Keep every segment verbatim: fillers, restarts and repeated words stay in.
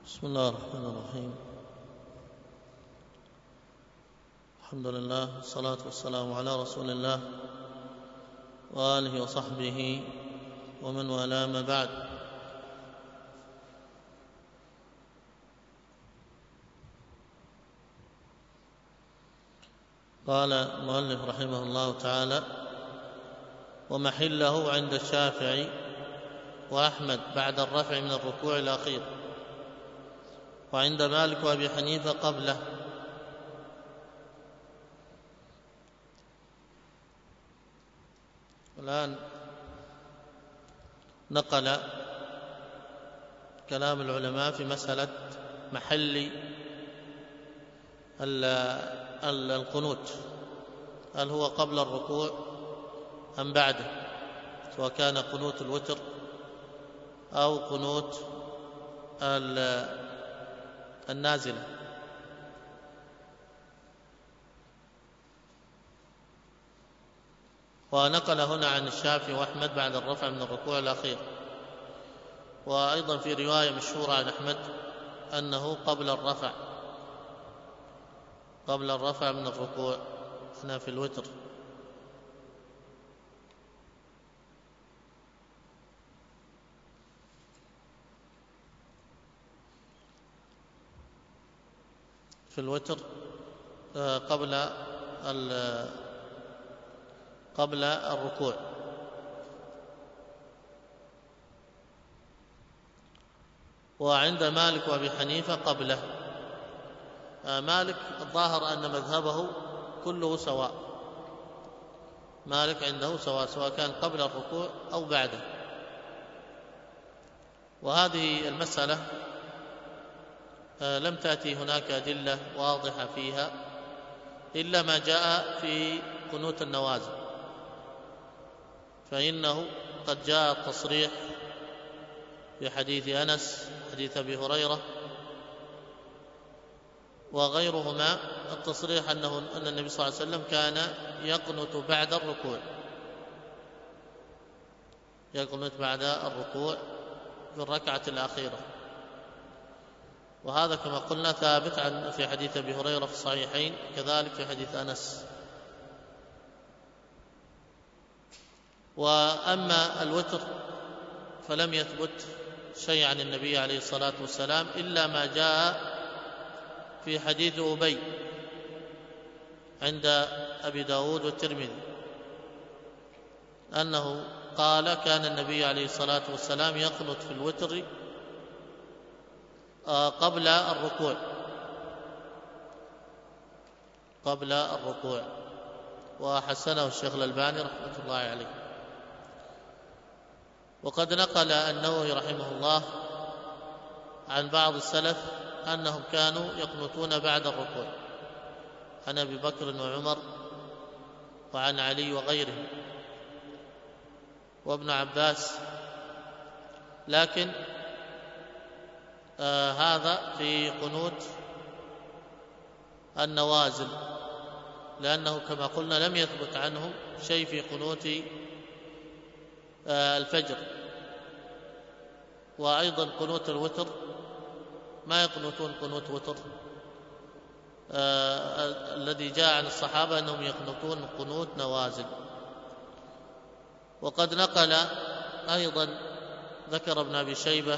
بسم الله الرحمن الرحيم. الحمد لله والصلاة والسلام على رسول الله وآله وصحبه ومن والاه، ما بعد. قال المؤلف رحمه الله تعالى: ومحله عند الشافعي وأحمد بعد الرفع من الركوع الأخير، وعند مالك وأبي حنيفة قبله. الآن نقل كلام العلماء في مسألة محل القنوت، هل هو قبل الركوع أم بعده، سواء كان قنوت الوتر أو قنوت النازلة. ونقل هنا عن الشافعي وأحمد بعد الرفع من الركوع الأخير، وأيضا في رواية مشهورة عن أحمد أنه قبل الرفع قبل الرفع من الركوع هنا في الوتر. في الوتر قبل قبل الركوع. وعند مالك وأبي حنيفة قبله. مالك الظاهر أن مذهبه كله سواء، مالك عنده سواء سواء كان قبل الركوع أو بعده. وهذه المسألة لم تأتي هناك أدلة واضحة فيها إلا ما جاء في قنوت النوازل، فإنه قد جاء التصريح في حديث أنس، حديث أبي هريرة وغيرهما، التصريح أنه أن النبي صلى الله عليه وسلم كان يقنت بعد الركوع يقنت بعد الركوع في الركعة الأخيرة. وهذا كما قلنا ثابت عن في حديث أبي هريرة في الصحيحين، كذلك في حديث أنس. وأما الوتر فلم يثبت شيء عن النبي عليه الصلاة والسلام إلا ما جاء في حديث أبي عند أبي داود والترمذي، أنه قال: كان النبي عليه الصلاة والسلام يقنت في الوتر قبل الركوع قبل الركوع وحسنه الشيخ الألباني رحمة الله عليه. وقد نقل النووي رحمه الله عن بعض السلف أنهم كانوا يقنتون بعد الركوع، عن أبي بكر وعمر وعن علي وغيرهم وابن عباس. لكن آه هذا في قنوت النوازل، لأنه كما قلنا لم يثبت عنهم شيء في قنوت آه الفجر. وأيضا قنوت الوتر ما يقنتون قنوت وتر آه الذي جاء عن الصحابة أنهم يقنتون قنوت نوازل. وقد نقل أيضا ذكر ابن أبي شيبة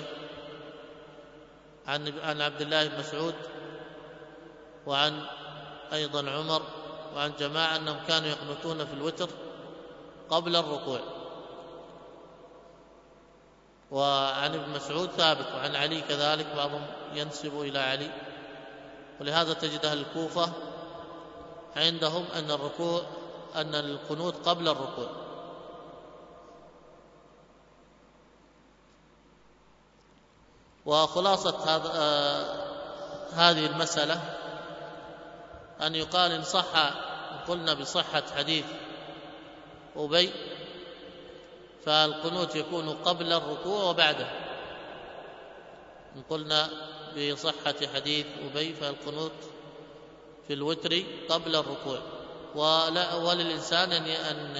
عن عن عبد الله بن مسعود وعن أيضا عمر وعن جماعة أنهم كانوا يقنتون في الوتر قبل الركوع. وعن ابن مسعود ثابت، وعن علي كذلك، بعضهم ينسب إلى علي. ولهذا تجد أهل الكوفة عندهم أن الركوع أن القنوت قبل الركوع. وخلاصة هذا آه هذه المسألة أن يقال إن صح، قلنا بصحة حديث أبي، فالقنوت يكون قبل الركوع وبعده. إن قلنا بصحة حديث أبي فالقنوت في الوتر قبل الركوع، ولا وللإنسان أن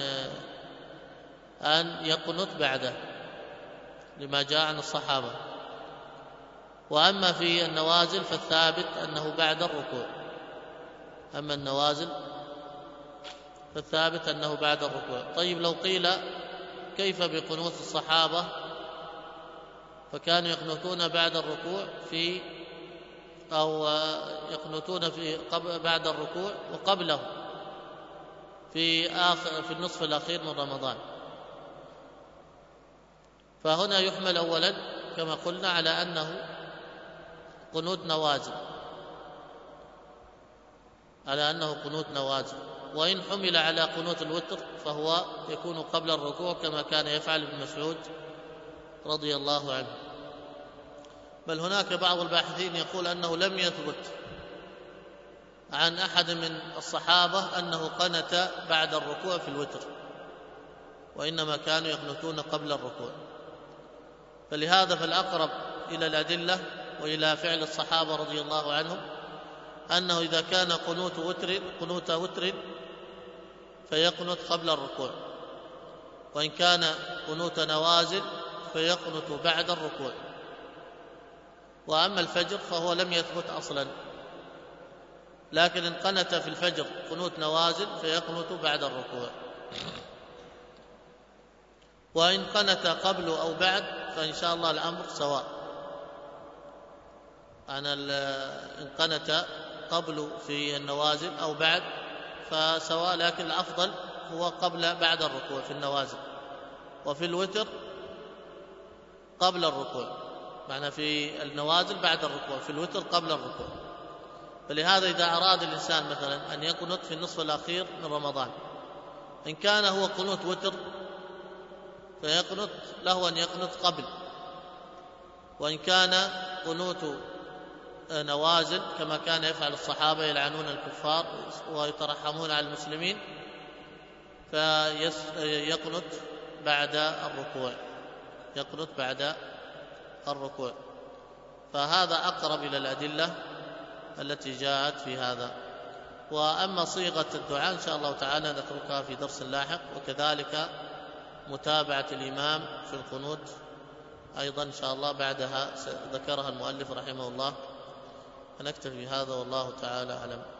أن يقنت بعده لما جاء عن الصحابة. وأما في النوازل فالثابت أنه بعد الركوع. أما النوازل فالثابت أنه بعد الركوع. طيب لو قيل كيف بقنوت الصحابة؟ فكانوا يقنطون بعد الركوع في أو يقنطون في قبل بعد الركوع وقبله في آخر في النصف الأخير من رمضان. فهنا يحمل أولا كما قلنا على أنه قنوت نوازل، على أنه قنوت نوازل. وإن حمل على قنوت الوتر فهو يكون قبل الركوع كما كان يفعل ابن مسعود رضي الله عنه. بل هناك بعض الباحثين يقول أنه لم يثبت عن أحد من الصحابة أنه قنت بعد الركوع في الوتر، وإنما كانوا يقنتون قبل الركوع. فلهذا فالأقرب إلى الأدلة وإلى فعل الصحابة رضي الله عنهم أنه إذا كان قنوت وتر قنوت وتر فيقنت قبل الركوع، وإن كان قنوت نوازل فيقنت بعد الركوع. وأما الفجر فهو لم يثبت أصلا، لكن إن قنت في الفجر قنوت نوازل فيقنت بعد الركوع، وإن قنت قبل أو بعد فإن شاء الله الأمر سواء. أنا إن قنت قبل في النوازل أو بعد فسواء، لكن الأفضل هو قبل بعد الركوع في النوازل، وفي الوتر قبل الركوع، معنى في النوازل بعد الركوع، في الوتر قبل الركوع. فلهذا إذا أراد الإنسان مثلا أن يقنت في النصف الأخير من رمضان، إن كان هو قنوت وتر فيقنت له أن يقنت قبل، وإن كان قنوت نوازل كما كان يفعل الصحابة يلعنون الكفار ويترحمون على المسلمين فيقنت بعد الركوع، يقنت بعد الركوع. فهذا أقرب إلى الأدلة التي جاءت في هذا. وأما صيغة الدعاء إن شاء الله تعالى نتركها في درس لاحق، وكذلك متابعة الإمام في القنوت أيضا إن شاء الله بعدها ذكرها المؤلف رحمه الله. فنكتفي بهذا والله تعالى أعلم.